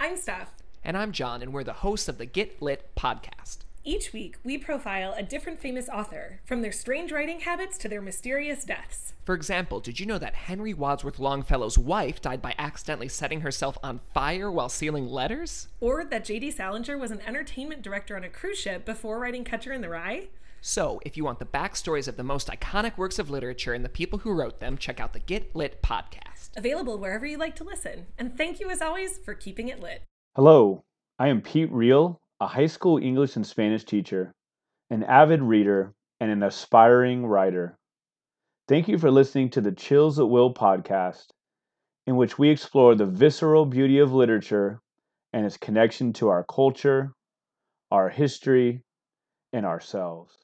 I'm Steph. And I'm John, and we're the hosts of the Get Lit podcast. Each week, we profile a different famous author, from their strange writing habits to their mysterious deaths. For example, did you know that Henry Wadsworth Longfellow's wife died by accidentally setting herself on fire while sealing letters? Or that J.D. Salinger was an entertainment director on a cruise ship before writing Catcher in the Rye? So, if you want the backstories of the most iconic works of literature and the people who wrote them, check out the Get Lit podcast. Available wherever you like to listen. And thank you, as always, for keeping it lit. Hello, I am Pete Reel, a high school English and Spanish teacher, an avid reader, and an aspiring writer. Thank you for listening to the Chills at Will podcast, in which we explore the visceral beauty of literature and its connection to our culture, our history, and ourselves.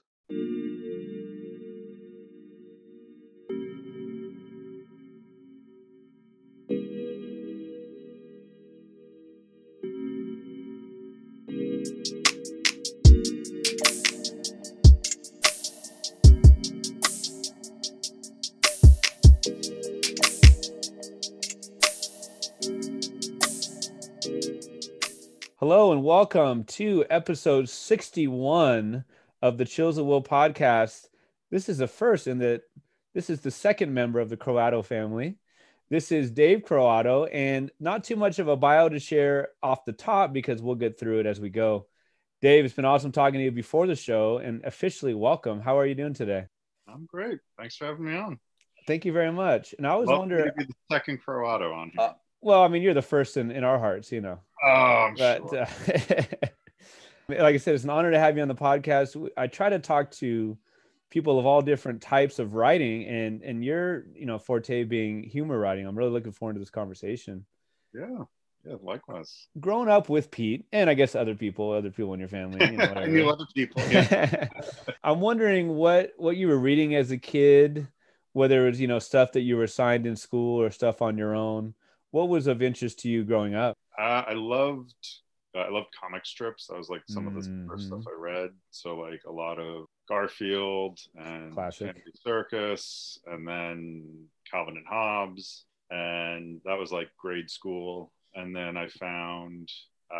Hello and welcome to episode 61 of the Chills at Will podcast. This is the first in that this is the second member of the Croato family. This is Dave Croato, and not too much of a bio to share off the top because we'll get through it as we go. Dave, it's been awesome talking to you before the show, and officially welcome. How are you doing today? I'm great. Thanks for having me on. Thank you very much. And I was wondering, to be the second Croato on here. Well, I mean, you're the first in our hearts, you know. Oh, I'm But sure. like I said, it's an honor to have you on the podcast. I try to talk to people of all different types of writing, and your, forte being humor writing. I'm really looking forward to this conversation. Yeah, likewise. Growing up with Pete, and I guess other people in your family, I knew other people. Yeah. I'm wondering what you were reading as a kid, whether it was, stuff that you were assigned in school or stuff on your own. What was of interest to you growing up? I loved comic strips. That was like some of the first stuff I read. So like a lot of Garfield and Classic. Andy Serkis, and then Calvin and Hobbes, and that was like grade school. And then I found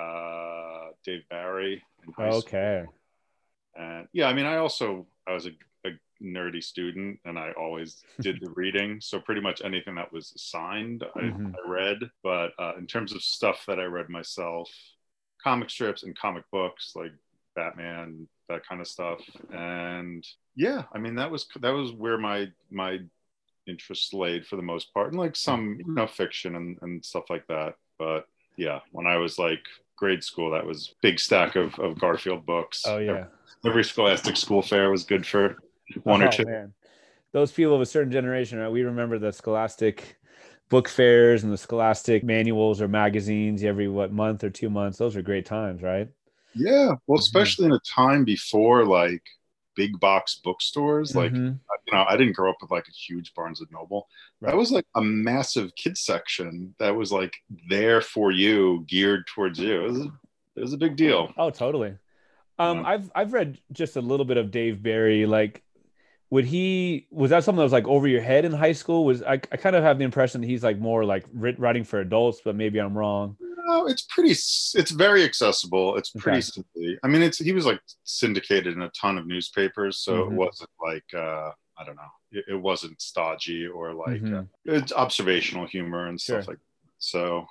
Dave Barry in high school. Okay. And yeah, I mean, I was a nerdy student, and I always did the reading. So pretty much anything that was assigned, I read. But in terms of stuff that I read myself, comic strips and comic books like Batman, that kind of stuff. And yeah, I mean, that was where my interest laid for the most part, and like some fiction and stuff like that. But yeah, when I was like grade school, that was big stack of Garfield books. Oh yeah. Every Scholastic School Fair was good for one or two. Man. Those people of a certain generation, right? We remember the Scholastic book fairs and the Scholastic manuals or magazines every month or 2 months. Those are great times, right? Yeah, well, especially in a time before like big box bookstores. Like, I didn't grow up with like a huge Barnes and Noble. Right. That was like a massive kids section that was like there for you, geared towards you. It was a big deal. Oh, totally. I've read just a little bit of Dave Barry. Like, was that something that was like over your head in high school? I kind of have the impression that he's like more like writing for adults, but maybe I'm wrong. No, it's very accessible. It's pretty simply. I mean, he was like syndicated in a ton of newspapers, so it wasn't like I don't know. It wasn't stodgy or like it's observational humor and stuff like that. So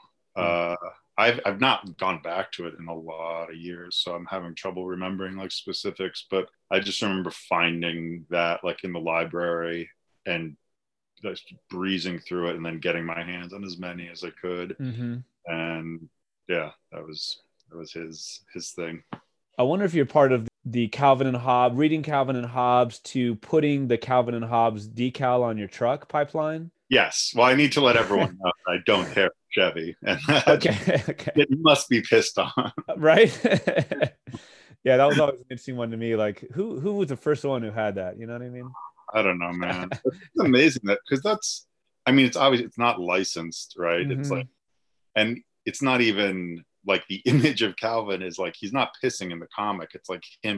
I've not gone back to it in a lot of years, so I'm having trouble remembering like specifics, but I just remember finding that like in the library and just breezing through it and then getting my hands on as many as I could. And yeah, that was his thing. I wonder if you're part of the Calvin and Hobbes, reading Calvin and Hobbes to putting the Calvin and Hobbes decal on your truck pipeline. Yes. Well, I need to let everyone know I don't care for Chevy. And okay. It must be pissed on. Right? Yeah, that was always an interesting one to me. Like, who was the first one who had that? You know what I mean? I don't know, man. It's amazing because it's obvious it's not licensed, right? It's like, and it's not even like the image of Calvin is like, he's not pissing in the comic. It's like him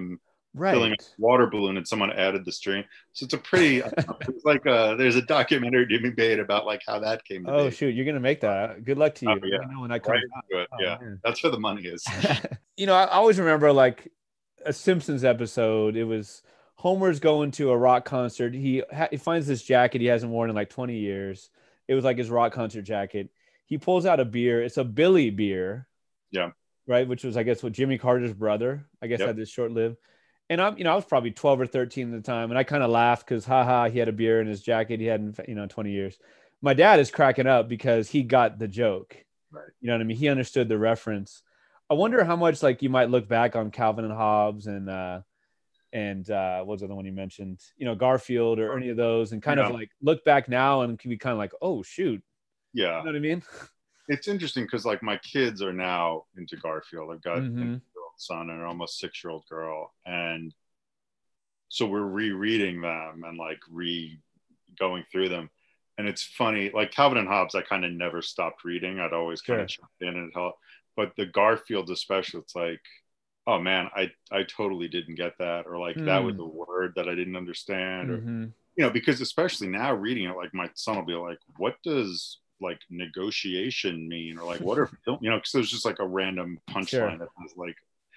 filling a Right. water balloon, and someone added the string. So it's a pretty, it's like there's a documentary to be made about like how that came to Oh be. shoot, you're gonna make that. Good luck to Oh you. yeah, Let me know when that right comes out. into it. Oh Yeah, man. that's where the money is. I always remember like a Simpsons episode. It was Homer's going to a rock concert. He finds this jacket he hasn't worn in like 20 years. It was like his rock concert jacket. He pulls out a beer. It's a Billy beer, Yeah. right? Which was, I guess, what Jimmy Carter's brother, I guess, Yep. had this short lived. And I was probably 12 or 13 at the time, and I kind of laughed because, haha, he had a beer in his jacket he hadn't, 20 years. My dad is cracking up because he got the joke. Right. You know what I mean? He understood the reference. I wonder how much like you might look back on Calvin and Hobbes and what was the other one you mentioned? Garfield or any of those, and kind of Yeah. like look back now and can be kind of like, oh shoot, Yeah. you know what I mean? It's interesting because like my kids are now into Garfield. I've got an Mhm. 8-year-old son and an almost 6-year-old girl, and so we're rereading them and like going through them. And it's funny, like Calvin and Hobbes, I kind of never stopped reading. I'd always kind Sure. of jump in and help. But the Garfield, especially, it's like, oh man, I totally didn't get that, or like that was a word that I didn't understand, or Mhm. because especially now reading it, like my son will be like, what does like negotiation mean, or like what are because there's just like a random punchline Sure. that was like,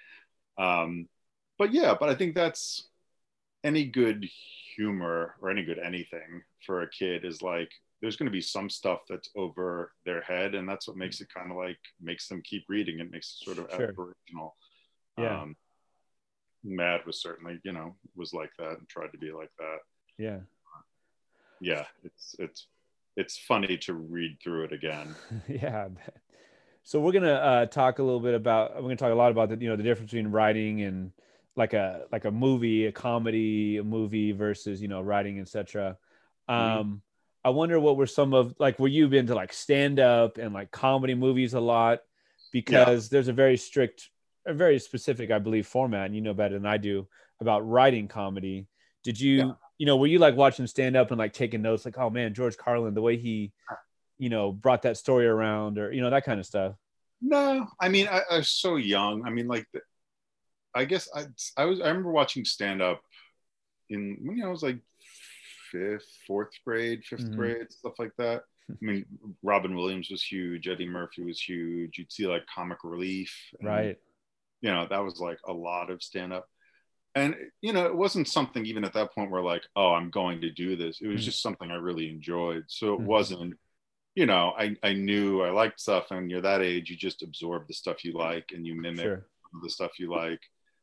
but I think that's any good humor or any good anything for a kid is like there's going to be some stuff that's over their head, and that's what makes it kind of like makes them keep reading. It makes it sort of Sure. aspirational. Yeah. Mad was certainly was like that and tried to be like that. Yeah. Yeah, it's funny to read through it again. Yeah. So we're gonna talk a little bit about. We're gonna talk a lot about the the difference between writing and like a movie, a comedy, a movie versus writing, etc. Mhm. I wonder what were some of like were you into like stand up and like comedy movies a lot, Yeah. because there's a very strict, a very specific, I believe, format, and you know better than I do about writing comedy. Did Yeah. you were you like watching stand up and like taking notes like, oh man, George Carlin, the way he brought that story around, or that kind of stuff? No, I mean, I was so young. I mean, like, I guess I remember watching stand up in when I was like fourth grade, fifth Mhm. grade, stuff like that. I mean, Robin Williams was huge. Eddie Murphy was huge. You'd see like Comic Relief, and Right. that was like a lot of stand up. And it wasn't something even at that point where like, oh, I'm going to do this. It was Mhm. just something I really enjoyed. So it Mhm. wasn't I knew I liked stuff, and you're that age, you just absorb the stuff you like and you mimic Sure. the stuff you like.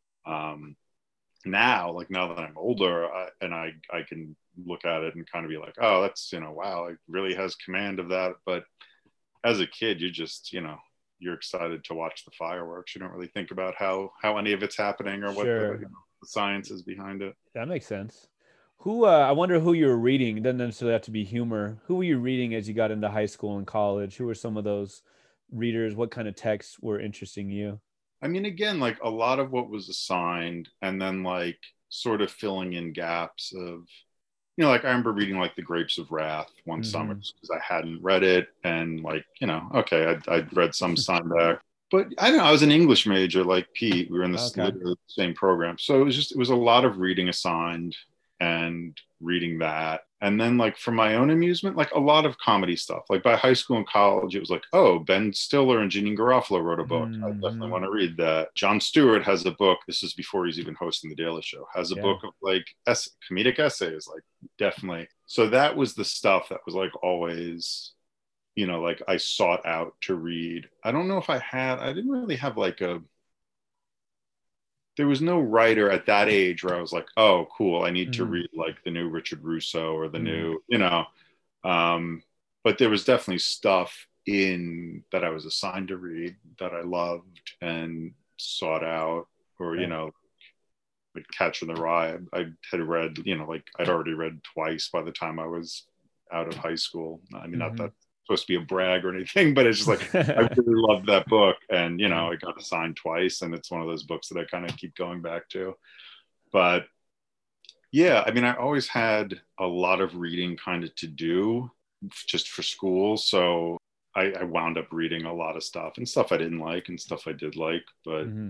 Now that I'm older, I can look at it and kind of be like, oh, that's wow, it really has command of that. But as a kid, you just you're excited to watch the fireworks. You don't really think about how any of it's happening or what Sure. the science is behind it. That makes sense. I wonder who you were reading. It doesn't necessarily have to be humor. Who were you reading as you got into high school and college? Who were some of those readers? What kind of texts were interesting you? I mean, again, like a lot of what was assigned, and then like sort of filling in gaps of, like I remember reading like The Grapes of Wrath one summer Mhm. because I hadn't read it, and like, okay, I'd read some Steinbeck, but I don't know, I was an English major like Pete. We were in this Okay. literally the same program, so it was a lot of reading assigned and reading that. And then like for my own amusement, like a lot of comedy stuff. Like by high school and college, it was like, oh, Ben Stiller and Jeanine Garofalo wrote a book. I definitely Mhm. want to read that. Jon Stewart has a book. This is before he's even hosting The Daily Show. Has a Yeah. book of like comedic essays, like definitely. So that was the stuff that was like always, like I sought out to read. I don't know if I didn't really have like there was no writer at that age where I was like, oh, cool, I need to Mhm. read like the new Richard Russo or the Mhm. new, but there was definitely stuff in that I was assigned to read that I loved and sought out, or, Yeah. like Catcher in the Rye. I had read, like I'd already read twice by the time I was out of high school. I mean, not Mhm. that supposed to be a brag or anything, but it's just like I really loved that book, and it got assigned twice, and it's one of those books that I kind of keep going back to. But yeah, I mean, I always had a lot of reading kind of to do just for school, so I wound up reading a lot of stuff, and stuff I didn't like and stuff I did like. But Mhm.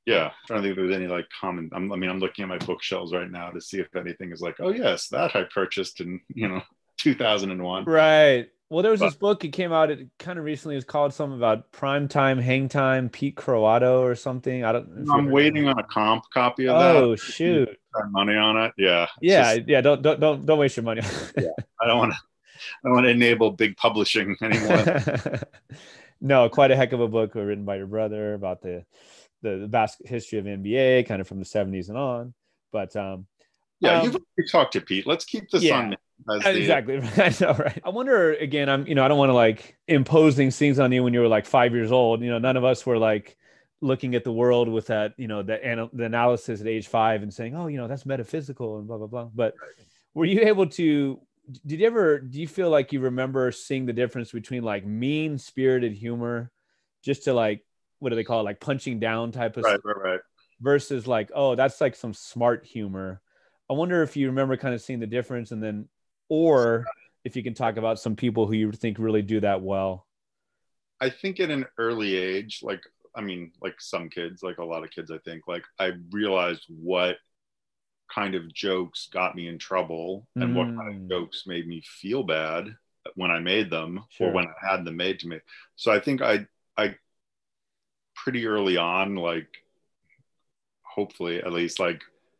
Yeah, trying to think if there's any like common. I'm looking at my bookshelves right now to see if anything is like, oh yes, that I purchased in 2001. Right. Well, there was But this book. It came out. It kind of recently. It's called something about prime time, hang time, Pete Croatto or something. I don't know if you I'm heard of waiting it. on a comp copy of that. Oh shoot. Spend money on it. Yeah, it's Yeah, just yeah. Don't waste your money. yeah. I don't want to enable big publishing anymore. No, quite a heck of a book written by your brother about the history of NBA, kind of from the 70s and on. But Yeah, you've already talked to Pete. Let's keep this yeah. on me. Exactly. I know, right? I wonder again, I don't want to like impose these things on you when you were like 5 years old. None of us were like looking at the world with that, the analysis at age 5 and saying, oh, that's metaphysical and blah, blah, blah. But were you able to, do you feel like you remember seeing the difference between like mean spirited humor, just to like, what do they call it? Like punching down type of right. versus like, oh, that's like some smart humor. I wonder if you remember kind of seeing the difference, and then, or if you can talk about some people who you think really do that well. I think at an early age, like some kids, like a lot of kids, I think, like I realized what kind of jokes got me in trouble and what kind of jokes made me feel bad when I made them or when I had them made to me. So I think I pretty early on, like hopefully at least, like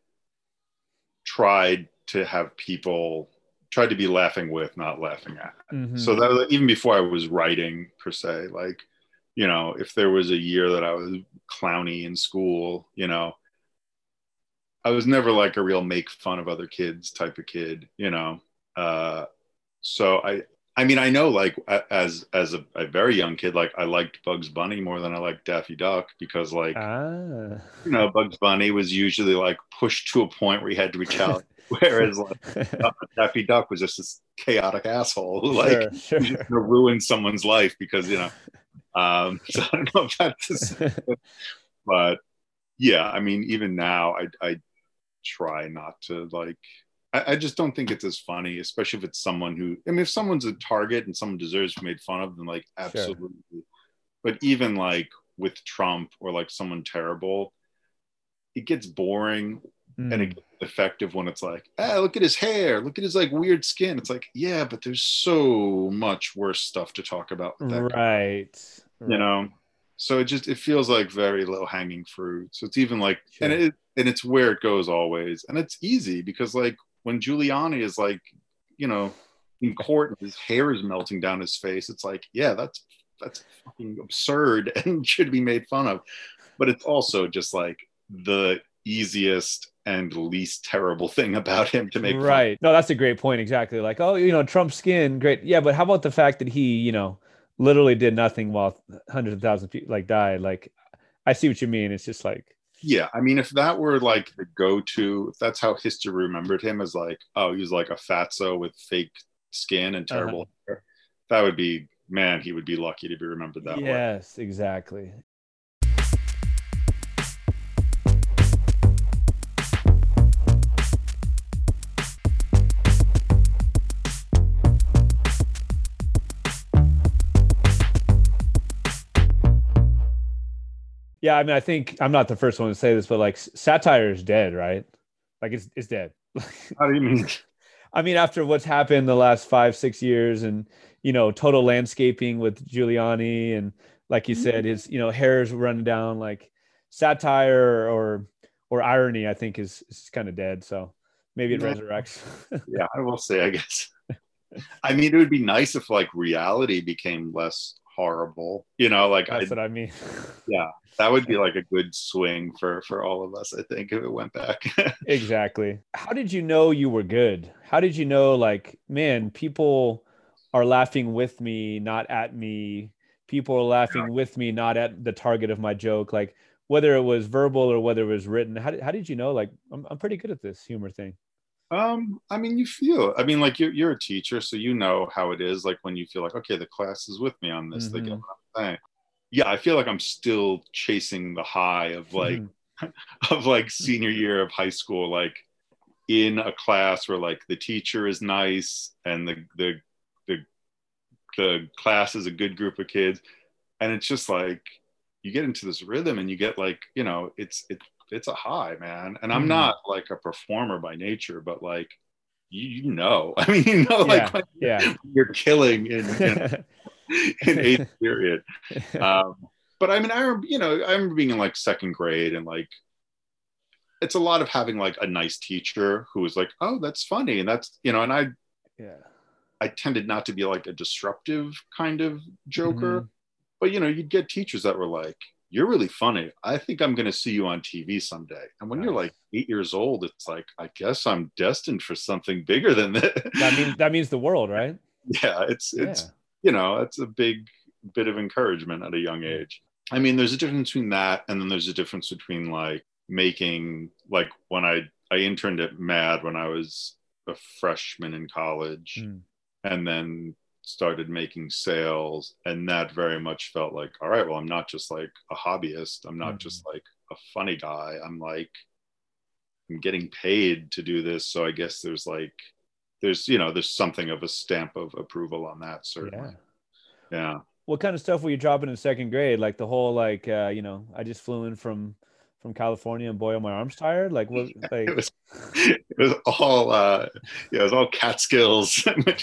tried to be laughing with, not laughing at. So that was even before I was writing per se, like, if there was a year that I was clowny in school, I was never like a real make fun of other kids type of kid, so I know like as a very young kid, like I liked Bugs Bunny more than I liked Daffy Duck because like, Bugs Bunny was usually like pushed to a point where he had to retaliate. Whereas like Daffy Duck was just this chaotic asshole who like ruined someone's life because, so I don't know if that's, but yeah, I mean, even now I try not to like, I just don't think it's as funny, especially if it's someone who, if someone's a target and someone deserves to be made fun of, then like, absolutely. Sure. But even like with Trump or like someone terrible, it gets boring and it gets effective when it's like, look at his hair, look at his like weird skin. It's like, yeah, but there's so much worse stuff to talk about with that guy. So it feels like very low hanging fruit. So it's even like, and it's where it goes always. And it's easy because like when Giuliani is like, in court and his hair is melting down his face, it's like, yeah, that's fucking absurd and should be made fun of. But it's also just like the easiest and least terrible thing about him to make fun. No, that's a great point. Exactly. Like, oh, Trump's skin, great. Yeah, but how about the fact that he, literally did nothing while hundreds of thousands of people like died? Like, I see what you mean. It's just like, yeah, I mean, if that were like the go-to, if that's how history remembered him, as like, oh, he was like a fatso with fake skin and terrible hair, that would be, man, he would be lucky to be remembered that way. Yes, exactly. Yeah, I mean, I think I'm not the first one to say this, but like satire is dead, right? Like it's dead. How do you mean? I mean, after what's happened the last 5-6 years and, total landscaping with Giuliani and like you said, his, hair's running down, like satire or irony, I think is kind of dead. So maybe it resurrects. Yeah, I will say, I guess. I mean, it would be nice if like reality became less horrible, like that's what I mean. Yeah, that would be like a good swing for all of us, I think, if it went back. Exactly. How did you know you were good? How did you know, like, man, people are laughing with me, not at me? People are laughing with me, not at the target of my joke. Like, whether it was verbal or whether it was written, how did you know, like, I'm pretty good at this humor thing? I mean, you feel, I mean, like you're a teacher, so you know how it is. Like when you feel like, okay, the class is with me on this, they get what I'm saying. Yeah, I feel like I'm still chasing the high of like, of like senior year of high school, like in a class where like the teacher is nice and the class is a good group of kids, and it's just like, you get into this rhythm and you get like, it's a high, man. And I'm not like a performer by nature, but like, I mean, like when you're killing in eighth period. But I mean, I remember being in like second grade, and like, it's a lot of having like a nice teacher who was like, oh, that's funny. And that's, and I tended not to be like a disruptive kind of joker, but you'd get teachers that were like, you're really funny. I think I'm going to see you on TV someday. And when you're like 8 years old, it's like, I guess I'm destined for something bigger than this. That means the world, right? Yeah. It's a big bit of encouragement at a young age. I mean, there's a difference between that. And then there's a difference between like making, like when I interned at Mad when I was a freshman in college, and then started making sales, and that very much felt like, all right, well, I'm not just like a hobbyist, I'm not just like a funny guy, I'm getting paid to do this, so I guess there's something of a stamp of approval on that, certainly. Yeah. What kind of stuff were you dropping in second grade? Like the whole like I just flew in from California and boy, my arm's tired. Like what? Like it was all Catskills.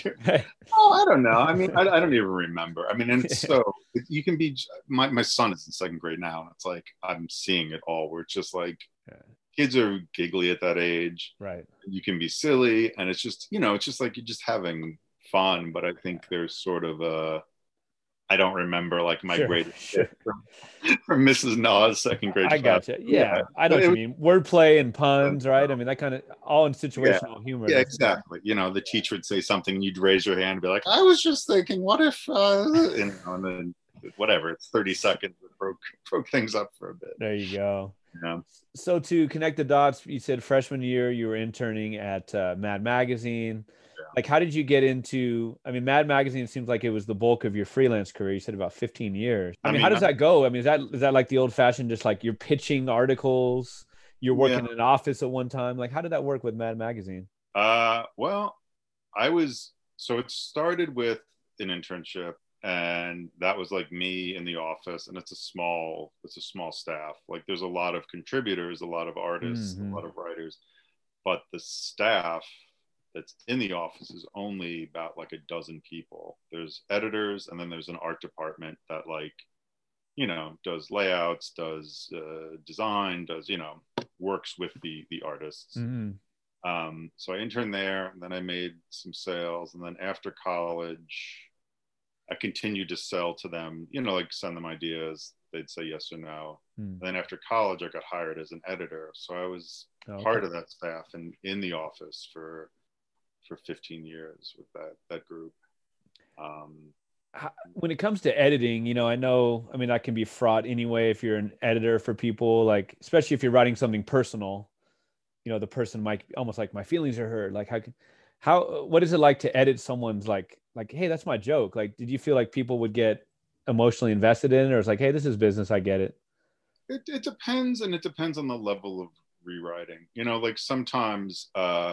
I don't know. I mean, I don't even remember. I mean, and so you can be. My son is in second grade now, and it's like I'm seeing it all. Where it's just like kids are giggly at that age, right? You can be silly, and it's just it's just like you're just having fun. But I think there's sort of a. I don't remember like my grade from Mrs. Na's second grade. I gotcha. Yeah, I know what you mean. Wordplay and puns, right? I mean, that kind of all in situational humor. Yeah, exactly. The teacher would say something and you'd raise your hand and be like, I was just thinking, what if, and then whatever, it's 30 seconds, it broke things up for a bit. There you go. Yeah. So to connect the dots, you said freshman year, you were interning at Mad Magazine. Like, how did you get into, I mean, Mad Magazine seems like it was the bulk of your freelance career. You said about 15 years. I mean, how does that go? I mean, is that like the old fashioned, just like you're pitching articles, you're working in an office at one time? Like, how did that work with Mad Magazine? Well, so it started with an internship, and that was like me in the office, and it's a small staff. Like there's a lot of contributors, a lot of artists, a lot of writers, but the staff that's in the office is only about like a dozen people. There's editors, and then there's an art department that like, does layouts, does design, does, works with the artists. So I interned there, and then I made some sales. And then after college, I continued to sell to them, like send them ideas. They'd say yes or no. And then after college, I got hired as an editor. So I was part of that staff and in the office for 15 years with that group. When it comes to editing, that can be fraught anyway. If you're an editor for people, like, especially if you're writing something personal, the person might almost like, my feelings are hurt. Like what is it like to edit someone's like, hey, that's my joke. Like, did you feel like people would get emotionally invested in it, or it's like, hey, this is business, I get it? It depends. And it depends on the level of rewriting, like sometimes,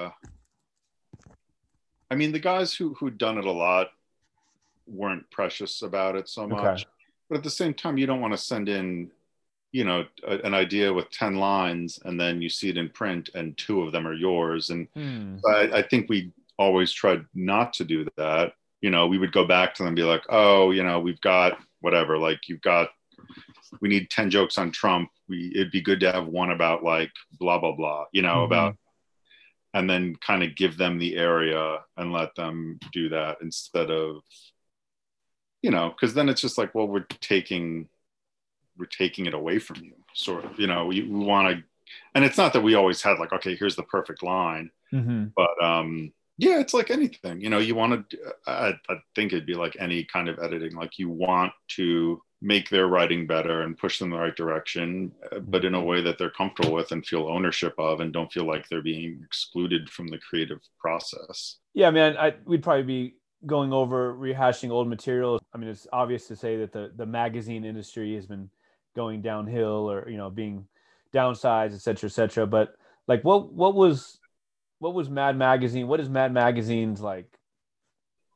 I mean, the guys who'd done it a lot weren't precious about it so much. But at the same time, you don't want to send in, an idea with 10 lines and then you see it in print and 2 of them are yours. And I think we always tried not to do that. We would go back to them and be like, oh, we've got whatever, like we need 10 jokes on Trump. It'd be good to have one about like blah, blah, blah, about, and then kind of give them the area and let them do that instead of, because then it's just like, well, we're taking it away from you, sort of, we want to, and it's not that we always had like, okay, here's the perfect line, but it's like anything, you want to, I think it'd be like any kind of editing, like you want to make their writing better and push them in the right direction, but in a way that they're comfortable with and feel ownership of and don't feel like they're being excluded from the creative process. Yeah, man, we'd probably be going over rehashing old material. I mean, it's obvious to say that the magazine industry has been going downhill or, being downsized, et cetera, et cetera. But like, what was Mad Magazine? What is Mad Magazine's like,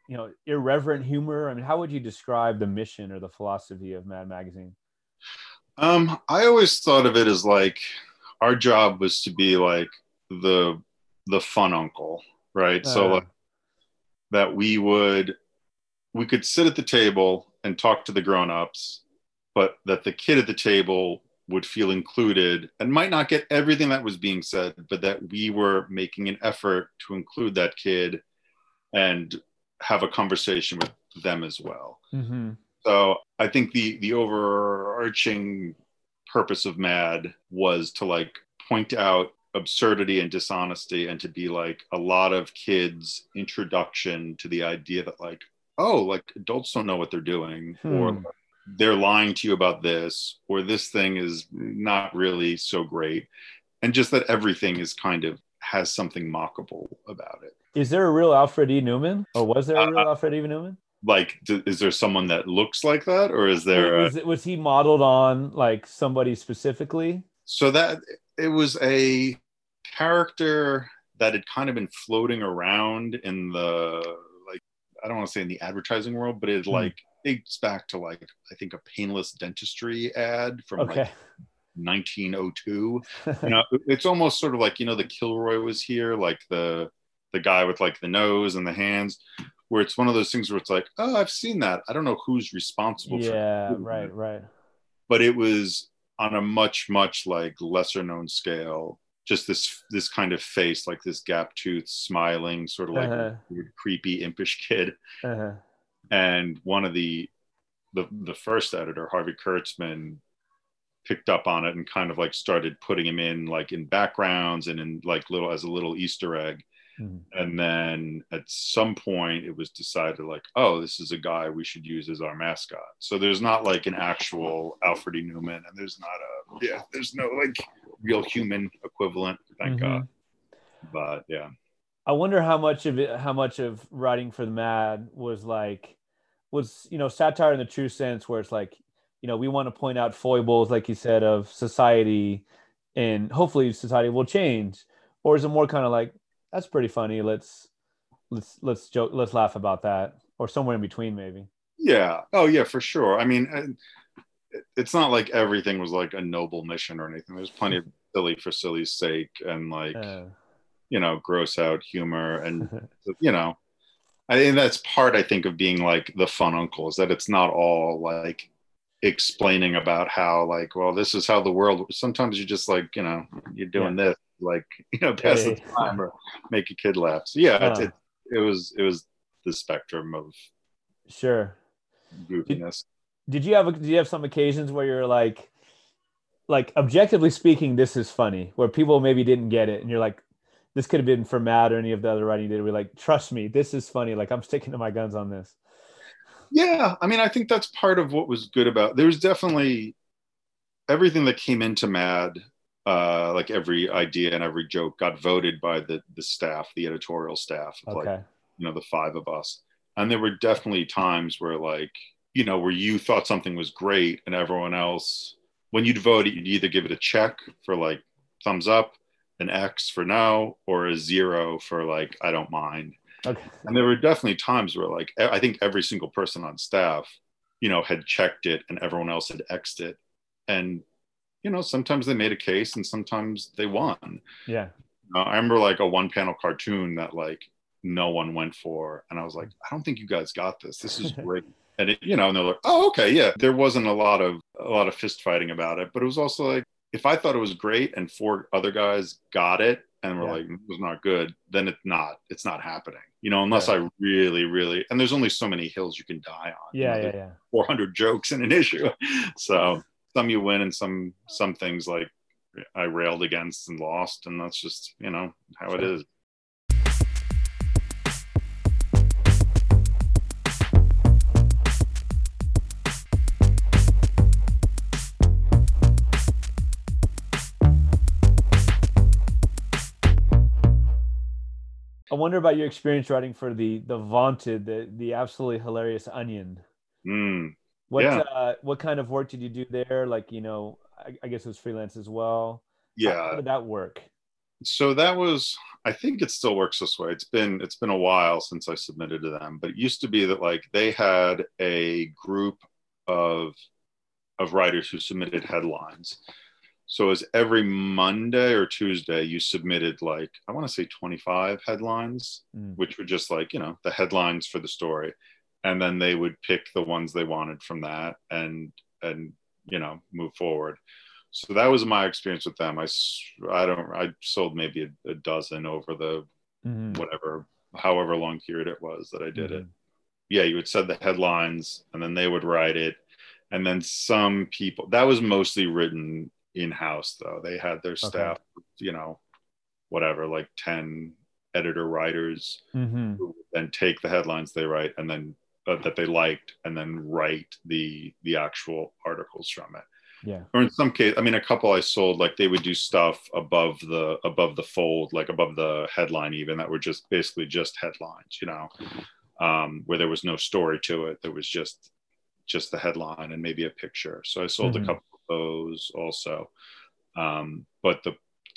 irreverent humor? I mean, how would you describe the mission or the philosophy of Mad Magazine? I always thought of it as like our job was to be like the fun uncle, right? So like that we could sit at the table and talk to the grown-ups, but that the kid at the table would feel included and might not get everything that was being said, but that we were making an effort to include that kid and have a conversation with them as well. Mm-hmm. So I think the overarching purpose of Mad was to like point out absurdity and dishonesty, and to be like a lot of kids' introduction to the idea that like, oh, like adults don't know what they're doing, or they're lying to you about this, or this thing is not really so great. And just that everything is kind of has something mockable about it. Is there a real Alfred E. Newman, or was there a real Alfred E. Newman? Like, is there someone that looks like that, or is there? Was he modeled on like somebody specifically? So that it was a character that had kind of been floating around in the, like, I don't want to say in the advertising world, but it like dates back to like, I think a painless dentistry ad from like 1902. You know, it's almost sort of like, you know, the Kilroy was here, like the guy with like the nose and the hands, where it's one of those things where it's like, oh, I've seen that. I don't know who's responsible for it. Right. But it was on a much, much like lesser known scale, just this kind of face, like this gap tooth smiling, sort of like a weird, creepy, impish kid. And one of the first editor, Harvey Kurtzman, picked up on it and kind of like started putting him in like in backgrounds and in like as a little Easter egg. And then at some point it was decided like, oh, this is a guy we should use as our mascot. So there's not like an actual Alfred E. Newman, and there's no like real human equivalent, thank God. But yeah. I wonder how much of writing for the Mad was you know, satire in the true sense, where it's like, you know, we want to point out foibles, like you said, of society, and hopefully society will change. Or is it more kind of like, that's pretty funny, let's joke, let's laugh about that, or somewhere in between maybe? Yeah. Oh yeah, for sure. I mean, it's not like everything was like a noble mission or anything. There's plenty of silly for silly's sake, and like you know, gross out humor, and you know, I think that's part, I think, of being like the fun uncle, is that it's not all like explaining about how like, well, this is how the world, sometimes you just like, you know, you're doing this, like, you know, pass the time or make a kid laugh. So yeah, it was the spectrum of goofiness. Did you have some occasions where you're like objectively speaking, this is funny, where people maybe didn't get it, and you're like, this could have been for Matt or any of the other writing you did, we're like, trust me, this is funny, like I'm sticking to my guns on this? Yeah, I mean, I think that's part of what was good about, there was definitely everything that came into Mad, like every idea and every joke got voted by the staff, the editorial staff, like, you know, the five of us. And there were definitely times where like, you know, where you thought something was great and everyone else, when you'd vote it, you'd either give it a check for like thumbs up, an X for no, or a 0 for like, I don't mind. And there were definitely times where like, I think every single person on staff, you know, had checked it and everyone else had X'd it. And, you know, sometimes they made a case and sometimes they won. Yeah. I remember like a one panel cartoon that like no one went for. And I was like, I don't think you guys got this. This is great. And it, you know, and they're like, oh, okay. Yeah. There wasn't a lot of fist fighting about it, but it was also like, if I thought it was great and 4 other guys got it and were like, it was not good, then it's not happening, you know, unless I really, really, and there's only so many hills you can die on. Yeah. You know, 400 jokes in an issue. So some you win and some things like I railed against and lost. And that's just, you know, how it is. I wonder about your experience writing for the vaunted, the absolutely hilarious Onion. What kind of work did you do there? Like, you know, I guess it was freelance as well. Yeah. How did that work? So that was, I think it still works this way. It's been a while since I submitted to them, but it used to be that like they had a group of of writers who submitted headlines. So it was every Monday or Tuesday you submitted like, I want to say 25 headlines, which were just like, the headlines for the story. And then they would pick the ones they wanted from that and move forward. So that was my experience with them. I sold maybe a dozen over the however long period it was that I did it. Yeah, you would set the headlines and then they would write it. And then some people, that was mostly written in-house though. They had their staff, whatever, like 10 editor writers who would then take the headlines they write and then that they liked and then write the actual articles from it. Yeah. Or in some case, I mean, a couple I sold, like they would do stuff above the fold, like above the headline even, that were just basically just headlines, where there was no story to it. There was just the headline and maybe a picture. So I sold a couple of those also. But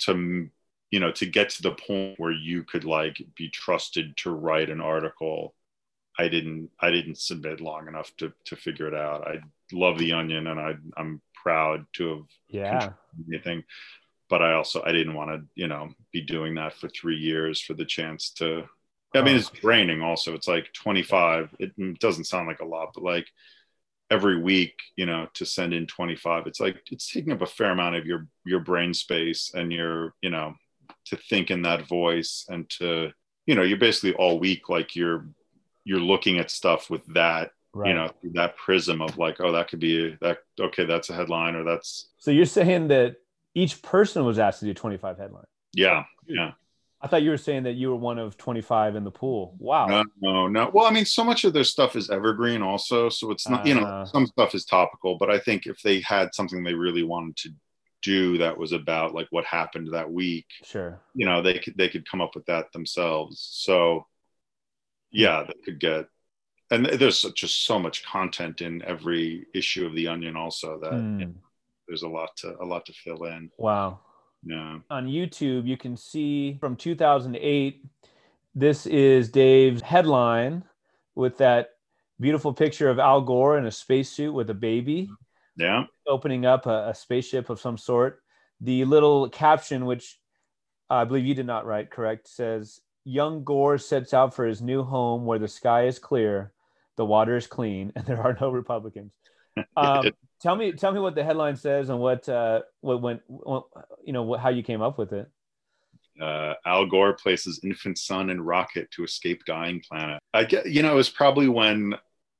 to get to the point where you could like be trusted to write an article, I didn't submit long enough to figure it out. I love The Onion and I'm proud to have contributed anything, but I didn't want to, be doing that for 3 years for the chance to, I mean, it's draining also. It's like 25, it doesn't sound like a lot, but like every week, to send in 25, it's like, it's taking up a fair amount of your brain space and your, to think in that voice and to, you're basically all week, like you're looking at stuff with that, through that prism of like, oh, that could be that. Okay. That's a headline or that's. So you're saying that each person was asked to do 25 headlines? Yeah. Yeah. I thought you were saying that you were one of 25 in the pool. Wow. No. Well, I mean, so much of their stuff is evergreen also. So it's not, some stuff is topical, but I think if they had something they really wanted to do that was about like what happened that week, sure. They could come up with that themselves. So yeah, they could get, and there's just so much content in every issue of The Onion also that there's a lot to fill in. Wow. Yeah. On YouTube, you can see from 2008, this is Dave's headline with that beautiful picture of Al Gore in a spacesuit with a baby. Yeah. Opening up a spaceship of some sort. The little caption, which I believe you did not write, correct, says, "Young Gore sets out for his new home where the sky is clear, the water is clean, and there are no Republicans." Tell me what the headline says and what went, how you came up with it. Al Gore places infant son in rocket to escape dying planet. I get, it was probably when,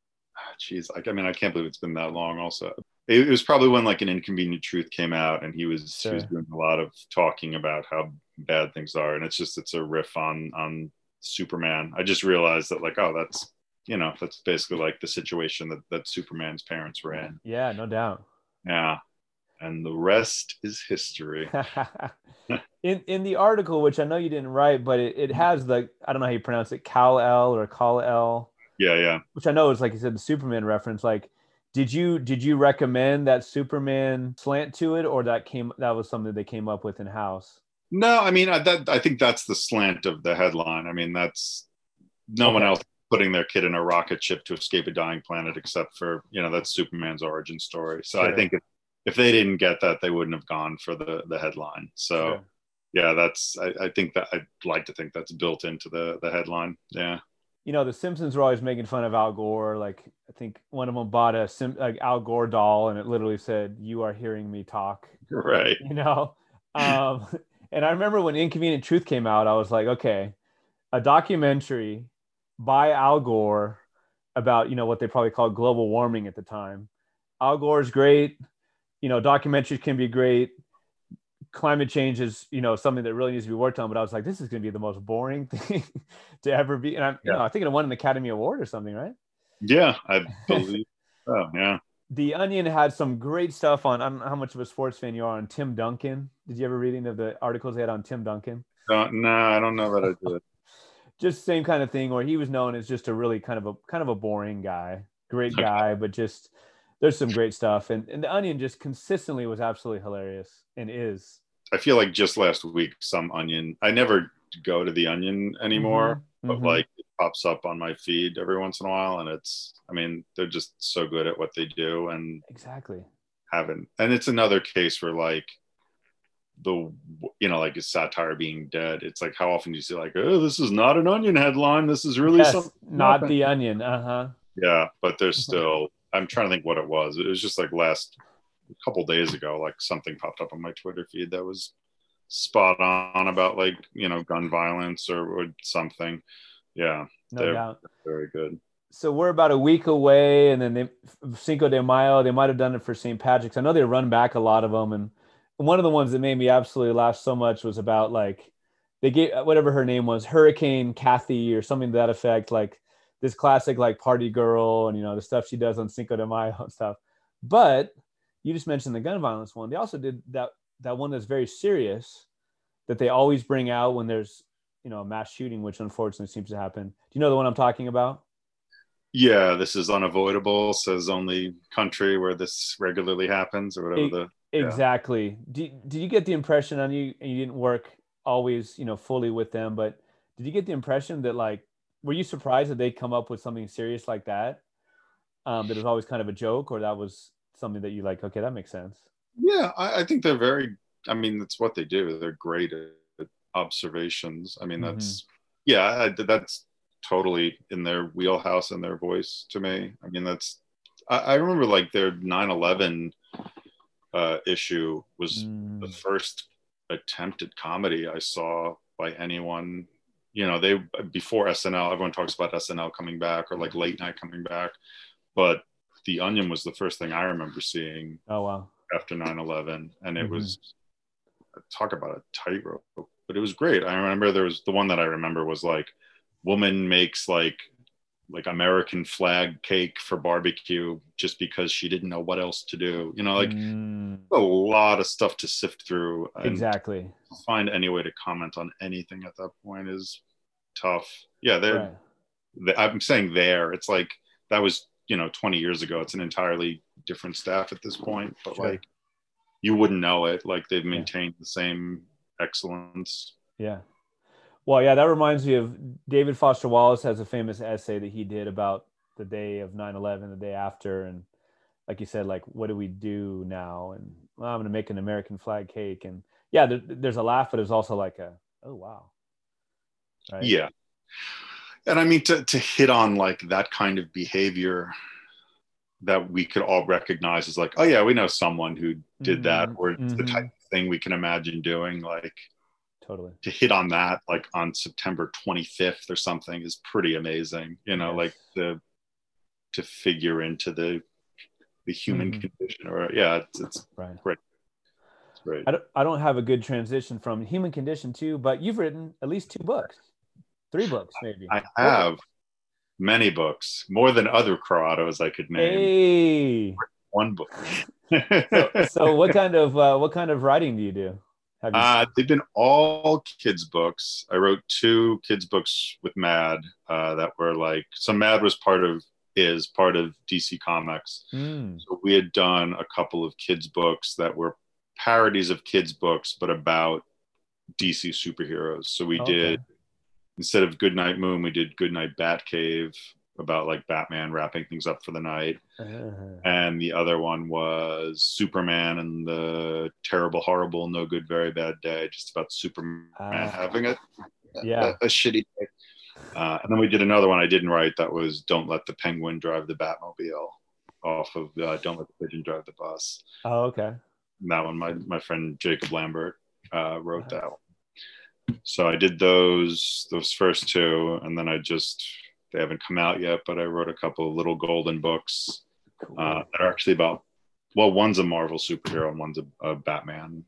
I can't believe it's been that long. Also, it was probably when like An Inconvenient Truth came out, and he was doing a lot of talking about how bad things are, and it's a riff on Superman. I just realized that like, oh, that's basically like the situation that Superman's parents were in. Yeah, no doubt. Yeah. And the rest is history. in the article, which I know you didn't write, but it has the, I don't know how you pronounce it, Kal-El or Kal-El. Yeah. Which I know is, like you said, the Superman reference. Like, did you recommend that Superman slant to it, or that was something they came up with in house? No, I mean, I think that's the slant of the headline. I mean, that's no one else putting their kid in a rocket ship to escape a dying planet, except for, that's Superman's origin story. So sure. I think if they didn't get that, they wouldn't have gone for the headline. So sure. Yeah, I think that I'd like to think that's built into the headline. Yeah. The Simpsons were always making fun of Al Gore. Like, I think one of them bought a Al Gore doll, and it literally said, "You are hearing me talk." Right. And I remember when Inconvenient Truth came out, I was like, okay, a documentary by Al Gore about, what they probably called global warming at the time. Al Gore's great. Documentaries can be great. Climate change is, something that really needs to be worked on. But I was like, this is going to be the most boring thing to ever be. And I think it won an Academy Award or something, right? Yeah, I believe so. Yeah. The Onion had some great stuff on, I don't know how much of a sports fan you are, on Tim Duncan. Did you ever read any of the articles they had on Tim Duncan? No, I don't know that I did. Just same kind of thing, where he was known as just a really kind of a boring guy, great guy, but just there's some great stuff. And the Onion just consistently was absolutely hilarious and is. I feel like just last week, some Onion, I never go to the Onion anymore, but like it pops up on my feed every once in a while. And they're just so good at what they do. And exactly. haven't. And it's another case where like like a satire being dead. It's like, how often do you see like, oh, this is not an Onion headline. This is really something. Not the Onion. Uh-huh. Yeah, but there's still, I'm trying to think what it was. It was just like a couple days ago, like something popped up on my Twitter feed that was spot on about like, gun violence or something. Yeah, no doubt. Very good. So we're about a week away, and then Cinco de Mayo, they might have done it for St. Patrick's. I know they run back a lot of them, and one of the ones that made me absolutely laugh so much was about like they gave whatever her name was, Hurricane Kathy or something to that effect, like this classic like party girl and the stuff she does on Cinco de Mayo and stuff. But you just mentioned the gun violence one. They also did that one that's very serious that they always bring out when there's a mass shooting, which unfortunately seems to happen. Do you know the one I'm talking about? Yeah, this is unavoidable, says only country where this regularly happens, or whatever. Exactly. Did you get the impression, and you didn't work always fully with them, but did you get the impression that like, were you surprised that they come up with something serious like that, that was always kind of a joke, or that was something that you like, okay, that makes sense? Yeah, I think they're that's what they do. They're great at observations. I mean, that's that's totally in their wheelhouse and their voice to me. I mean, I remember like their 9/11 issue was the first attempt at comedy I saw by anyone. They, before SNL, everyone talks about SNL coming back or like late night coming back, but The Onion was the first thing I remember seeing. Oh wow! After 9/11, and it was, talk about a tightrope, but it was great. I remember there was the one that I remember was like, woman makes like American flag cake for barbecue just because she didn't know what else to do. A lot of stuff to sift through. Exactly. Find any way to comment on anything at that point is tough. Yeah, I'm saying it's like that was 20 years ago. It's an entirely different staff at this point, but like you wouldn't know it. Like they've maintained the same excellence. Yeah. Well, yeah, that reminds me of David Foster Wallace has a famous essay that he did about the day of 9/11, the day after. And like you said, like, what do we do now? And well, I'm going to make an American flag cake. And yeah, there's a laugh, but there's also like oh, wow. Right? Yeah. And I mean, to hit on like that kind of behavior that we could all recognize as like, oh yeah, we know someone who did that, or it's the type of thing we can imagine doing, like, totally. To hit on that, like on September 25th or something, is pretty amazing. Like to figure into the human condition, or it's right. Great. It's great. I don't have a good transition from human condition to, but you've written at least 2 books, 3 books, maybe. I have many books, more than other Corrados I could name. Hey. 1 book. so what kind of writing do you do? They've been all kids books. I wrote 2 kids books with Mad that were like, so Mad was part of DC Comics. So we had done a couple of kids books that were parodies of kids books, but about DC superheroes. So we did, instead of Goodnight Moon, we did Goodnight Batcave, about like Batman wrapping things up for the night. And the other one was Superman and the Terrible, Horrible, No Good, Very Bad Day, just about Superman having a shitty day. And then we did another one I didn't write that was Don't Let the Penguin Drive the Batmobile, off of Don't Let the Pigeon Drive the Bus. Oh, okay. And that one, my friend Jacob Lambert wrote that one. So I did those first 2, and then they haven't come out yet, but I wrote a couple of little golden books that are actually about, well, one's a Marvel superhero and one's a Batman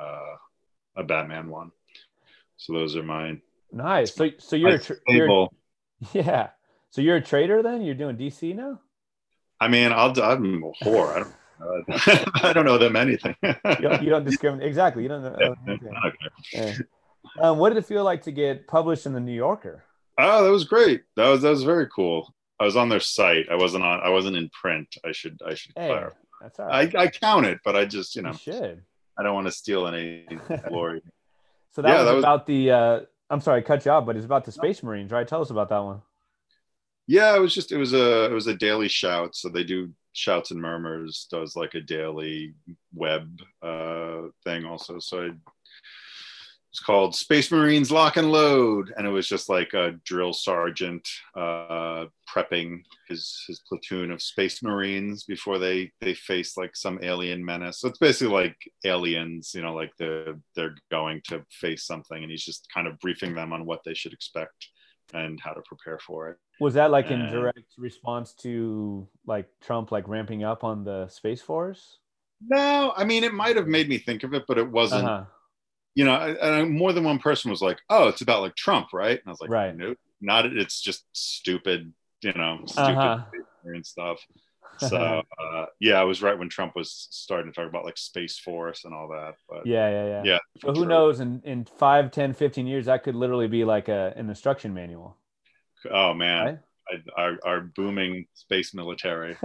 one. So those are mine. Nice. So you're yeah. So you're a trader then? You're doing DC now? I mean, I'm a whore. I don't know them anything. you don't discriminate. Exactly. You don't know. Okay. What did it feel like to get published in the New Yorker? Oh, that was great. That was very cool. I was on their site. I wasn't in print. I should clarify. That's all right. I count it, but I just, you should. I don't want to steal any glory. So that was about the I'm sorry, I cut you off, but it's about the Space Marines, right? Tell us about that one. Yeah, it was a daily shout. So they do Shouts and Murmurs does like a daily web thing also. So it's called Space Marines Lock and Load, and it was just like a drill sergeant prepping his platoon of Space Marines before they face like some alien menace. So it's basically like Aliens, you know, like they're going to face something, and he's just kind of briefing them on what they should expect and how to prepare for it. Was that like in direct response to like Trump like ramping up on the Space Force? No, I mean, it might have made me think of it, but it wasn't. You know, and more than one person was like, "Oh, it's about like Trump, right?" And I was like, "Right, no, not. It's just stupid, you know, stupid and stuff." So, yeah, I was right when Trump was starting to talk about like Space Force and all that. But yeah. So who knows? In 5, 10, 15 years, that could literally be like an instruction manual. Oh man, right? Our booming space military.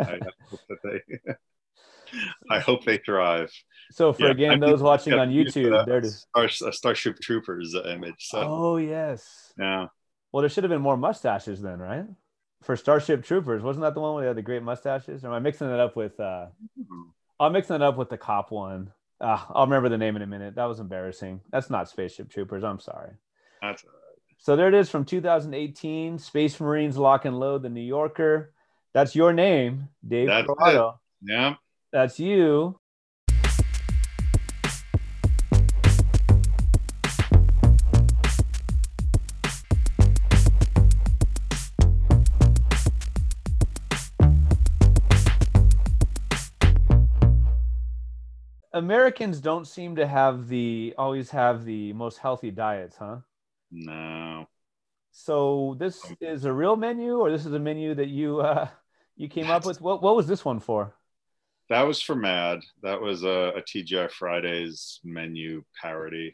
I hope they thrive. So for those watching on YouTube, there it is. Starship Troopers image. So. Oh yes. Yeah. Well, there should have been more mustaches then, right? For Starship Troopers, wasn't that the one where they had the great mustaches? Or am I mixing it up with? I'm mixing it up with the cop one. I'll remember the name in a minute. That was embarrassing. That's not Spaceship Troopers. I'm sorry. That's all right. So there it is from 2018. Space Marines Lock and Load, the New Yorker. That's your name, Dave Croatto. Yeah. That's you. Americans don't seem to always have the most healthy diets, huh? No. So this is a real menu, or this is a menu that you came up with? What was this one for? That was for Mad. That was a TGI Fridays menu parody.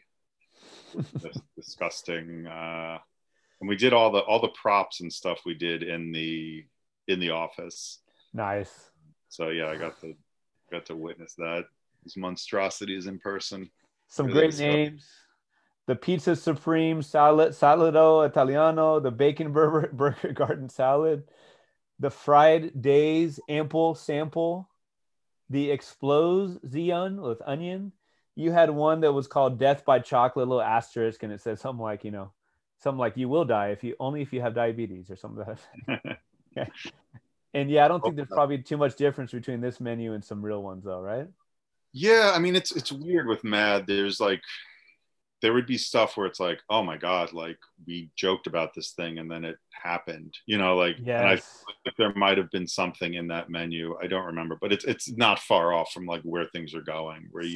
Disgusting. And we did all the props and stuff we did in the office. Nice. So yeah, I got to witness that. These monstrosities in person. Some great names. The Pizza Supreme Salato Italiano, the Bacon Burger Garden Salad, the Fried Days Ample Sample, the Explosion with onion. You had one that was called Death by Chocolate, little asterisk, and it said something like, you will die if you have diabetes or something like that. Okay. And yeah, I don't think there's probably too much difference between this menu and some real ones though, right? Yeah, I mean it's weird with Mad. There's like there would be stuff where it's like, oh my God, like we joked about this thing and then it happened, you know, like, yes. And I think there might've been something in that menu. I don't remember, but it's not far off from like where things are going, where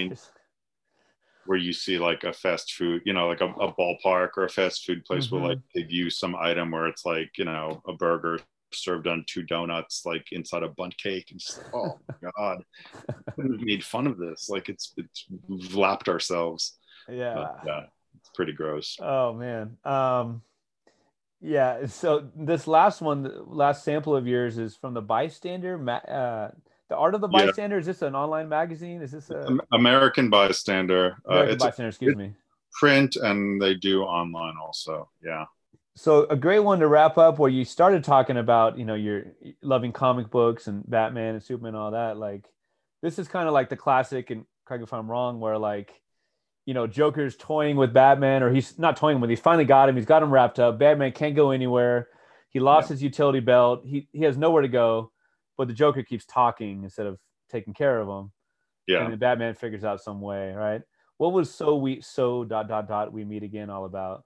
where you see like a fast food, you know, like a ballpark or a fast food place where like they've used some item where it's like, you know, a burger served on 2 donuts, like inside a bundt cake. And just, oh my God, we've made fun of this. Like we've lapped ourselves. Yeah. But, yeah, it's pretty gross. Oh man. Yeah. So this last sample of yours is from the Bystander. The Art of the Bystander. Is this an online magazine? Is this American Bystander? American Bystander. Excuse me. Print, and they do online also. Yeah. So a great one to wrap up, where you started talking about, you know, you're loving comic books and Batman and Superman and all that. Like, this is kind of like the classic, and correct me if I'm wrong, where like, you know, Joker's toying with Batman, or he's not toying with, he's finally got him. He's got him wrapped up. Batman can't go anywhere. He lost his utility belt. He has nowhere to go, but the Joker keeps talking instead of taking care of him. Yeah. And then Batman figures out some way, right? What was we meet again all about?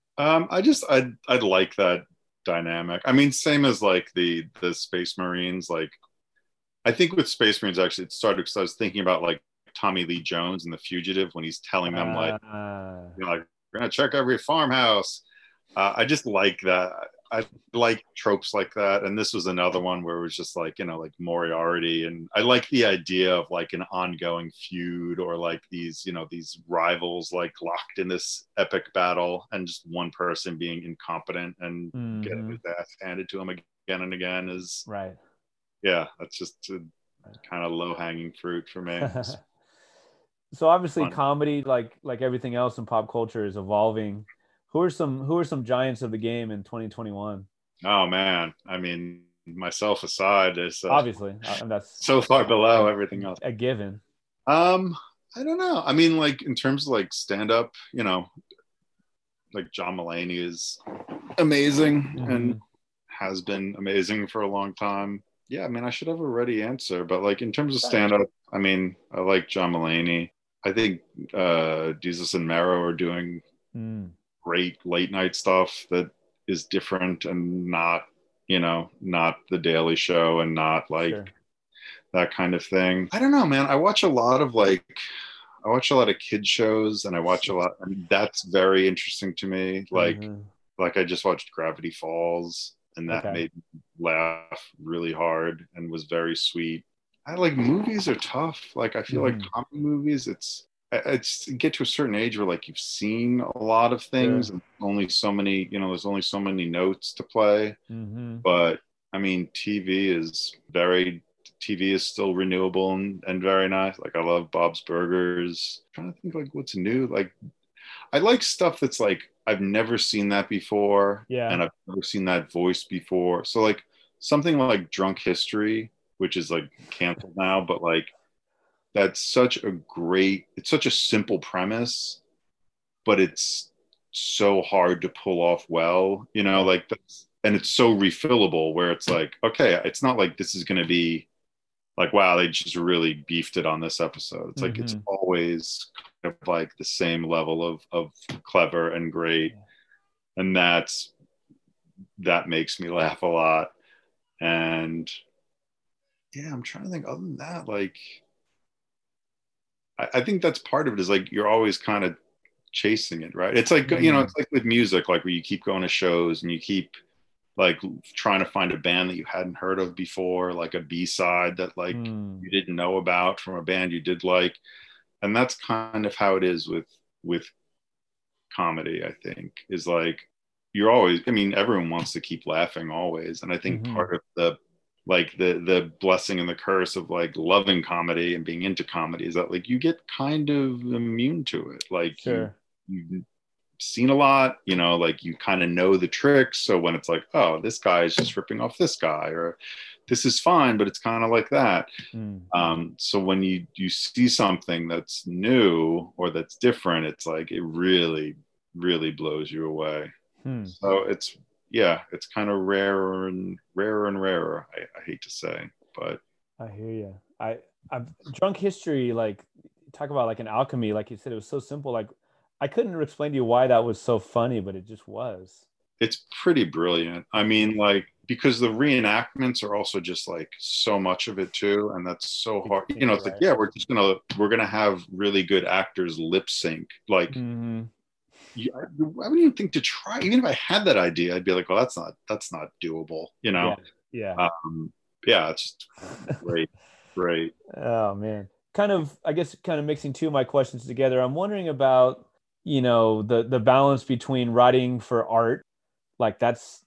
I'd like that dynamic. I mean, same as like the Space Marines. Like, I think with Space Marines, actually, it started because I was thinking about like Tommy Lee Jones in The Fugitive when he's telling them like, you know, like, we're gonna check every farmhouse. I just like that. I like tropes like that, and this was another one where it was just like, you know, like Moriarty, and I like the idea of like an ongoing feud, or like these, you know, these rivals like locked in this epic battle, and just one person being incompetent and getting his ass handed to him again and again is right. Yeah, that's just kind of low hanging fruit for me. So obviously, comedy, like everything else in pop culture, is evolving. Who are some giants of the game in 2021? Oh man, I mean, myself aside, is Obviously, that's so far below everything else. a given. I don't know. I mean, like in terms of like stand up, you know, like John Mulaney is amazing and has been amazing for a long time. Yeah, I mean, I should have a ready answer, but like in terms of stand up, I mean, I like John Mulaney. I think Jesus and Mero are doing great late night stuff that is different and not, you know, not the Daily Show and not like that kind of thing. I don't know, man. I watch a lot of kid shows, and I watch a lot, and that's very interesting to me. Like I just watched Gravity Falls, and that made me laugh really hard and was very sweet. I like movies are tough. Like I feel like comedy movies, it's you get to a certain age where like you've seen a lot of things and only so many, you know, there's only so many notes to play. But I mean, TV is still renewable and very nice. Like I love Bob's Burgers. I'm trying to think like what's new. Like I like stuff that's like I've never seen that before. Yeah. And I've never seen that voice before. So like something like Drunk History, which is like canceled now, but like that's such a simple premise, but it's so hard to pull off well, you know, like that's, and it's so refillable where it's like, okay, it's not like this is going to be like, wow, they just really beefed it on this episode. It's like, it's always kind of like the same level of clever and great. And that makes me laugh a lot. And yeah, I'm trying to think other than that, like, I think that's part of it is like, you're always kind of chasing it, right? It's like, you know, it's like with music, like where you keep going to shows and you keep like trying to find a band that you hadn't heard of before, like a B-side that like you didn't know about from a band you did like. And that's kind of how it is with comedy, I think, is like, you're always, I mean, everyone wants to keep laughing always. And I think part of the blessing and the curse of like loving comedy and being into comedy is that like you get kind of immune to it. Like you've seen a lot, you know, like you kind of know the tricks. So when it's like, oh, this guy is just ripping off this guy, or this is fine, but it's kind of like that. So when you see something that's new or that's different, it's like it really, really blows you away. So it's kind of rarer and rarer. I hate to say, but I hear you. I've Drunk History, like talk about like an alchemy, like you said, it was so simple. Like I couldn't explain to you why that was so funny, but it just was. It's pretty brilliant. I mean, like, because the reenactments are also just like so much of it too, and that's so hard. You know, it's like, yeah, we're gonna have really good actors lip sync. Like, I wouldn't even think to try. Even if I had that idea, I'd be like, well, that's not doable. You know? Yeah. It's just great. Oh man, I guess mixing two of my questions together. I'm wondering about, you know, the balance between writing for art, like that's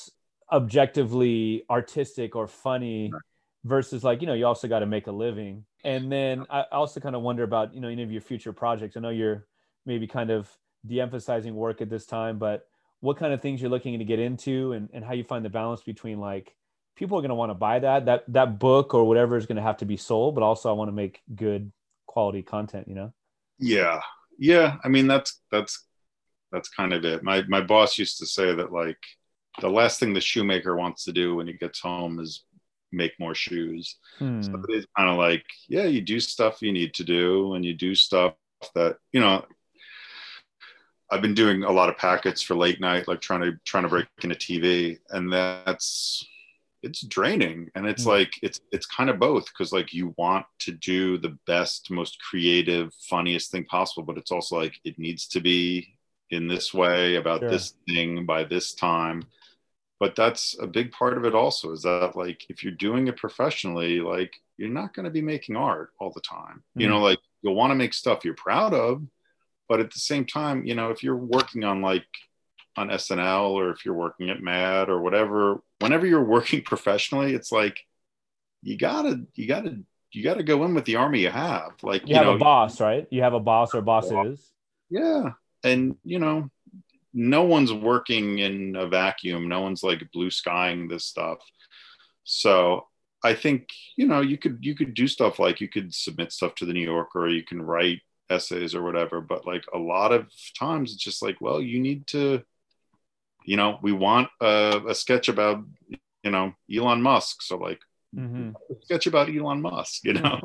objectively artistic or funny, versus like, you know, you also got to make a living. And then I also kind of wonder about, you know, any of your future projects. I know you're maybe kind of de-emphasizing work at this time, but what kind of things you're looking to get into, and how you find the balance between like, people are going to want to buy that book or whatever is going to have to be sold, but also I want to make good quality content, you know? Yeah. I mean, that's kind of it. My boss used to say that like the last thing the shoemaker wants to do when he gets home is make more shoes. So it's kind of like, yeah, you do stuff you need to do, and you do stuff that, you know, I've been doing a lot of packets for late night, like trying to break into TV, and it's draining. And it's like, it's kind of both, because like you want to do the best, most creative, funniest thing possible, but it's also like, it needs to be in this way about this thing by this time. But that's a big part of it also, is that like, if you're doing it professionally, like you're not going to be making art all the time. You know, like you'll want to make stuff you're proud of, but at the same time, you know, if you're working on SNL, or if you're working at Mad or whatever, whenever you're working professionally, it's like you gotta go in with the army you have. Like you have a boss, right? You have a boss or bosses. Yeah. And you know, no one's working in a vacuum. No one's like blue skying this stuff. So I think, you know, you could do stuff like you could submit stuff to the New Yorker, or you can write essays or whatever. But like a lot of times it's just like, well, you need to, you know, we want a sketch about, you know, Elon Musk. So like a sketch about Elon Musk, you know.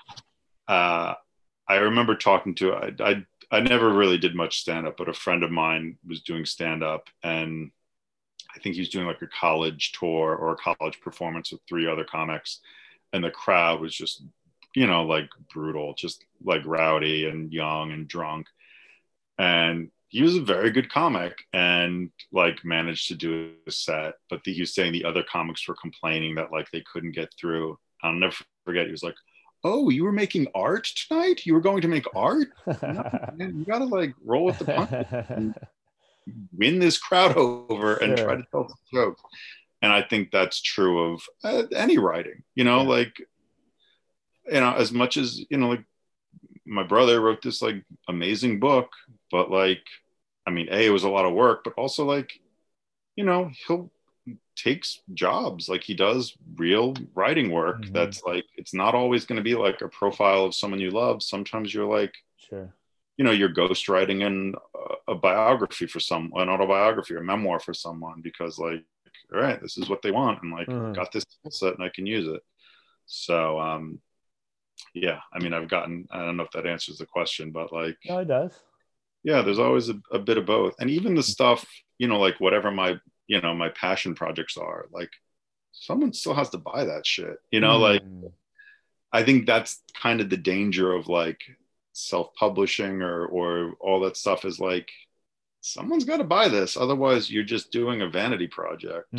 I remember talking to, I never really did much stand up, but a friend of mine was doing stand up, and I think he was doing like a college tour or a college performance with 3 other comics. And the crowd was just, you know, like brutal, just like rowdy and young and drunk. And he was a very good comic and like managed to do a set. But he was saying the other comics were complaining that like they couldn't get through. I'll never forget. He was like, "Oh, you were making art tonight? You were going to make art? No, man, you gotta like roll with the punches and win this crowd over and try to tell some jokes." And I think that's true of any writing, you know, like, you know, as much as, you know, like my brother wrote this like amazing book, but like, I mean, it was a lot of work, but also like, you know, he'll takes jobs, like he does real writing work. That's like, it's not always going to be like a profile of someone you love. Sometimes you're like, you know, you're ghostwriting in a biography for an autobiography or memoir for someone, because like, all right, this is what they want, and like got this skill set and I can use it. So yeah, I mean, I don't know if that answers the question, but like, no, it does. Yeah, there's always a bit of both. And even the stuff, you know, like whatever my, you know, my passion projects are, like someone still has to buy that shit, you know. Like I think that's kind of the danger of like self-publishing or all that stuff, is like someone's got to buy this, otherwise you're just doing a vanity project.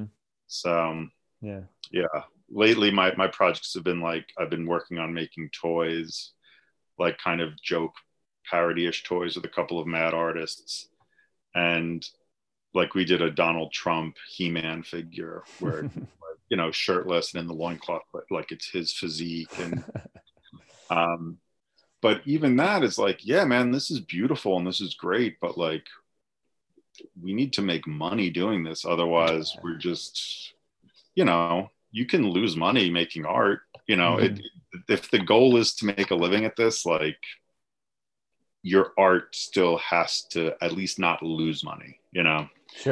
So yeah, lately my projects have been like, I've been working on making toys, like kind of joke parody-ish toys with a couple of mad artists. And like we did a Donald Trump He-Man figure where you know, shirtless and in the loincloth, but like it's his physique. And but even that is like, yeah, man, this is beautiful and this is great, but like we need to make money doing this, otherwise we're just, you know, you can lose money making art, you know. If the goal is to make a living at this, like your art still has to at least not lose money, you know.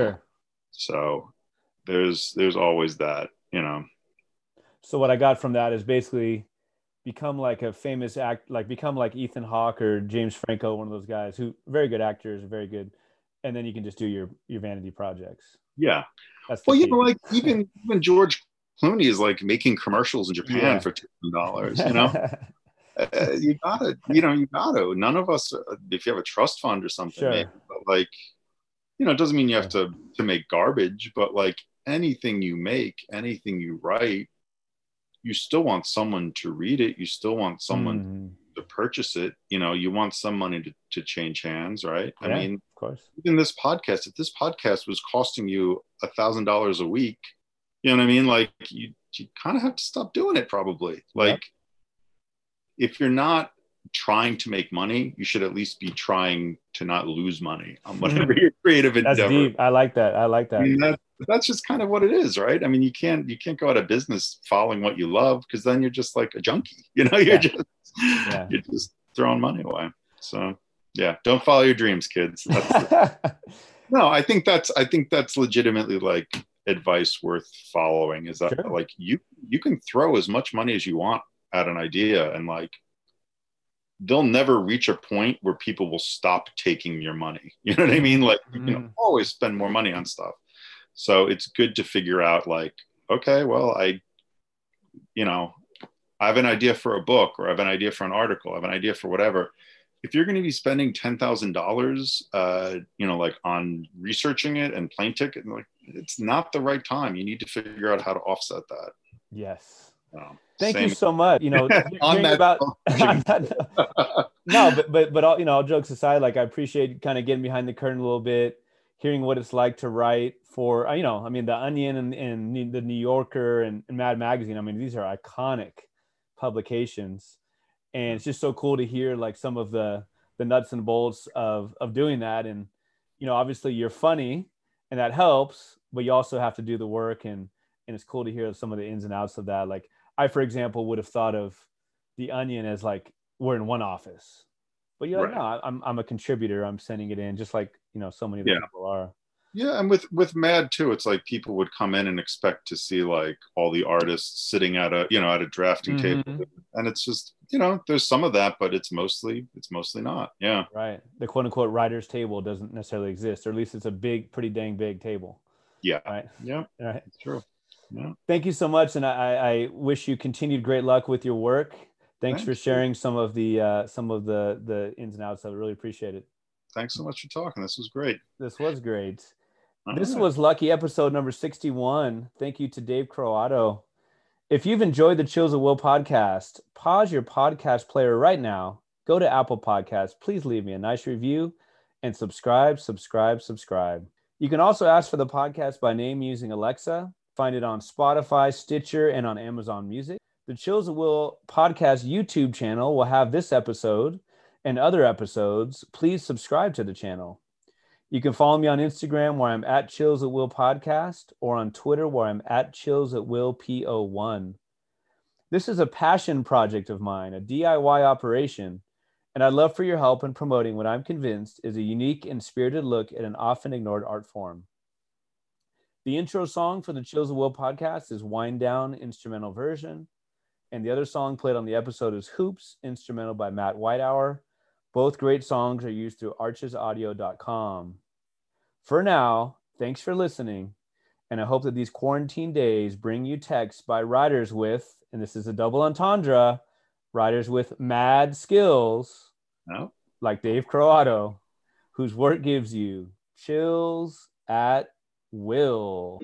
So there's always that, you know. So what I got from that is basically become like a famous become like Ethan Hawke or James Franco, one of those guys who very good actors, very good, and then you can just do your vanity projects. Yeah. That's well, you know, like even George Clooney is like making commercials in Japan for $2, you know. You gotta, none of us, if you have a trust fund or something, maybe, but like, you know, it doesn't mean you have to make garbage, but like anything you make, anything you write, you still want someone to read it. You still want someone to purchase it. You know, you want some money to change hands, right? I mean, of course. Even this podcast, if this podcast was costing you $1,000 a week, you know what I mean? Like you kind of have to stop doing it probably. Like if you're not trying to make money, you should at least be trying to not lose money on whatever your creative endeavor. That's deep. I like that. I mean, that's just kind of what it is, right? I mean, you can't go out of business following what you love, because then you're just like a junkie, you know. You're just throwing money away. So yeah, don't follow your dreams, kids. No, I think that's legitimately like advice worth following, is that like you can throw as much money as you want at an idea, and like they'll never reach a point where people will stop taking your money. You know what I mean? Like you can always spend more money on stuff. So it's good to figure out like, okay, well, I have an idea for a book, or I have an idea for an article, I have an idea for whatever. If you're going to be spending $10,000, you know, like on researching it and plane ticket, like it's not the right time. You need to figure out how to offset that. Yes. Thank you so much. You know, on that no, but all, you know, all jokes aside, like I appreciate kind of getting behind the curtain a little bit, hearing what it's like to write for, you know, I mean, the Onion and the New Yorker and Mad Magazine. I mean, these are iconic publications, and it's just so cool to hear like some of the nuts and bolts of doing that. And, you know, obviously you're funny and that helps, but you also have to do the work and and it's cool to hear some of the ins and outs of that. Like I, for example, would have thought of the Onion as like we're in one office, but you're like, no, I'm a contributor. I'm sending it in, just like so many other people are. Yeah, and with Mad too, it's like people would come in and expect to see like all the artists sitting at a drafting table, and it's just there's some of that, but it's mostly not. Yeah, right. The quote unquote writer's table doesn't necessarily exist, or at least it's a pretty dang big table. Yeah, right. Yeah, right. It's true. Yeah. Thank you so much, and I wish you continued great luck with your work. Thanks for sharing some of the ins and outs of it. Really appreciate it. Thanks so much for talking. This was great. This was great. This was Lucky episode number 61. Thank you to Dave Croatto. If you've enjoyed the Chills at Will podcast, pause your podcast player right now. Go to Apple Podcasts. Please leave me a nice review and subscribe. You can also ask for the podcast by name using Alexa. Find it on Spotify, Stitcher, and on Amazon Music. The Chills at Will podcast YouTube channel will have this episode and other episodes. Please subscribe to the channel. You can follow me on Instagram where I'm at Chills at Will Podcast, or on Twitter where I'm at Chills at Will PO1. This is a passion project of mine, a DIY operation, and I'd love for your help in promoting what I'm convinced is a unique and spirited look at an often ignored art form. The intro song for the Chills at Will podcast is Wind Down instrumental version, and the other song played on the episode is Hoops, instrumental by Matt Whitehour. Both great songs are used through archesaudio.com. For now, thanks for listening, and I hope that these quarantine days bring you texts by writers with, and this is a double entendre, writers with mad skills, like Dave Croatto, whose work gives you chills at will.